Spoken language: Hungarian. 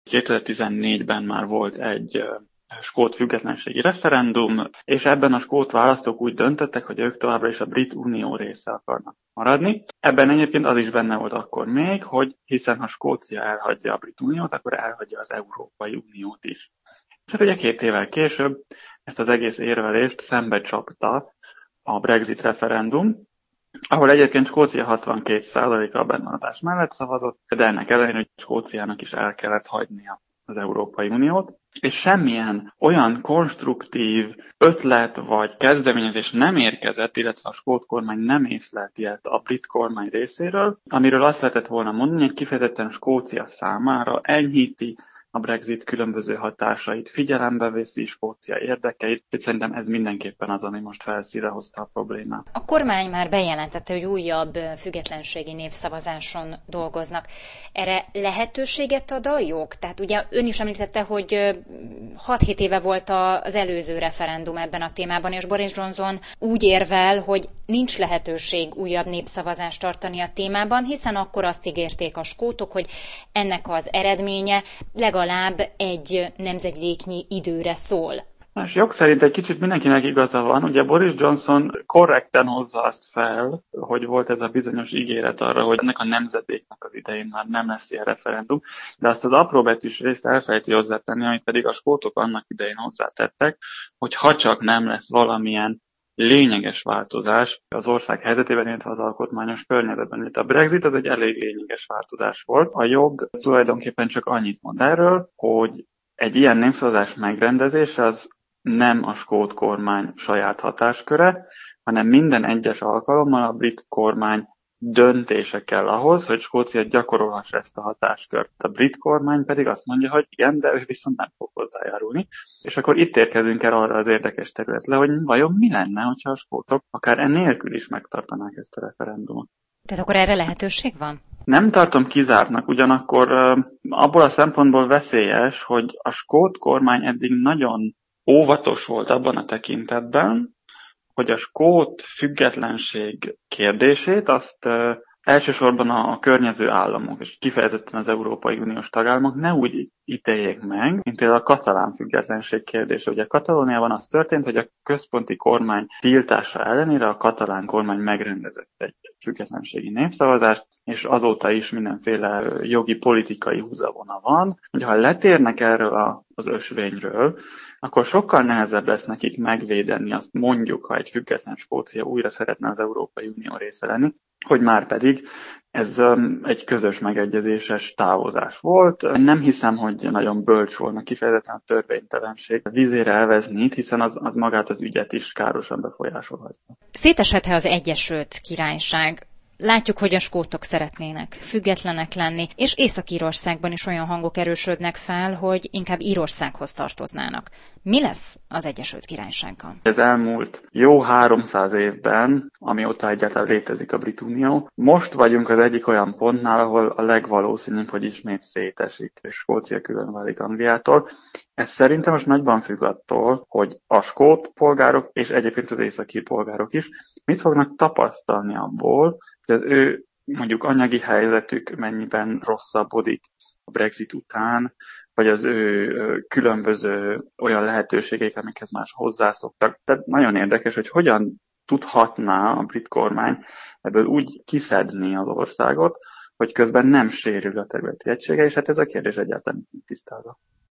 2014-ben már volt egy skót függetlenségi referendum, és ebben a skót választók úgy döntöttek, hogy ők továbbra is a Brit Unió része akarnak maradni. Ebben egyébként az is benne volt akkor még, hogy hiszen ha Skócia elhagyja a Brit Uniót, akkor elhagyja az Európai Uniót is. És hát ugye 2 évvel később ezt az egész érvelést szembe csapta a Brexit referendum, ahol egyébként Skócia 62%-a a bennmaradás mellett szavazott, de ennek ellenére, hogy Skóciának is el kellett hagynia az Európai Uniót, és semmilyen olyan konstruktív ötlet vagy kezdeményezés nem érkezett, illetve a skót kormány nem észlelt ilyet a brit kormány részéről, amiről azt lehetett volna mondani, hogy kifejezetten Skócia számára enyhíti a Brexit különböző hatásait, figyelembe veszi Skócia érdekeit, és szerintem ez mindenképpen az, ami most felszínre hozta a problémát. A kormány már bejelentette, hogy újabb függetlenségi népszavazáson dolgoznak. Erre lehetőséget ad a jog? Tehát ugye ön is említette, hogy 6-7 éve volt az előző referendum ebben a témában, és Boris Johnson úgy érvel, hogy nincs lehetőség újabb népszavazást tartani a témában, hiszen akkor azt ígérték a skótok, hogy ennek az eredménye legalább egy nemzedéknyi időre szól. És jog szerint egy kicsit mindenkinek igaza van. Ugye Boris Johnson korrekten hozza azt fel, hogy volt ez a bizonyos ígéret arra, hogy ennek a nemzedéknek az idején már nem lesz ilyen referendum, de azt az apróbetűs részt elfelejti hozzátenni, amit pedig a skótok annak idején hozzátettek, hogy ha csak nem lesz valamilyen lényeges változás az ország helyzetében, illetve az alkotmányos környezetben. Itt a Brexit az egy elég lényeges változás volt. A jog tulajdonképpen csak annyit mond erről, hogy egy ilyen népszavazás megrendezése az nem a skót kormány saját hatásköre, hanem minden egyes alkalommal a brit kormány döntése kell ahhoz, hogy Skócia gyakorolhassa ezt a hatáskört. A brit kormány pedig azt mondja, hogy igen, de ő viszont nem fog hozzájárulni. És akkor itt érkezünk el arra az érdekes területre, hogy vajon mi lenne, hogyha a skótok akár ennélkül is megtartanák ezt a referendumot. Tehát akkor erre lehetőség van? Nem tartom kizártnak, ugyanakkor abból a szempontból veszélyes, hogy a skót kormány eddig nagyon óvatos volt abban a tekintetben, hogy a skót függetlenség kérdését azt elsősorban a környező államok, és kifejezetten az Európai Uniós tagállamok ne úgy ítéljék meg, mint például a katalán függetlenség kérdése. Ugye Katalóniában az történt, hogy a központi kormány tiltása ellenére a katalán kormány megrendezett egy függetlenségi népszavazást, és azóta is mindenféle jogi, politikai húzavona van, hogy ha letérnek erről az ösvényről, akkor sokkal nehezebb lesz nekik megvédeni azt, mondjuk, ha egy független Skócia újra szeretne az Európai Unió része lenni, hogy már pedig ez egy közös megegyezéses távozás volt. Nem hiszem, hogy nagyon bölcs volna kifejezetten a törvénytelenség vízére elvezni, hiszen az magát az ügyet is károsan befolyásolhatja. Széteshet-e az Egyesült Királyság? Látjuk, hogy a skótok szeretnének függetlenek lenni, és Észak-Írországban is olyan hangok erősödnek fel, hogy inkább Írországhoz tartoznának. Mi lesz az Egyesült Királysággal? Az elmúlt jó 300 évben, amióta egyáltalán létezik a Brit Unió, most vagyunk az egyik olyan pontnál, ahol a legvalószínűbb, hogy ismét szétesik, és Skócia külön válik Angliától. Ez szerintem most nagyban függ attól, hogy a skót polgárok, és egyébként az északír polgárok is mit fognak tapasztalni abból, hogy az ő mondjuk anyagi helyzetük mennyiben rosszabbodik a Brexit után, vagy az ő különböző olyan lehetőségeik, amikhez más hozzászoktak. Tehát nagyon érdekes, hogy hogyan tudhatná a brit kormány ebből úgy kiszedni az országot, hogy közben nem sérül a területi egysége, és hát ez a kérdés egyáltalán tisztázza.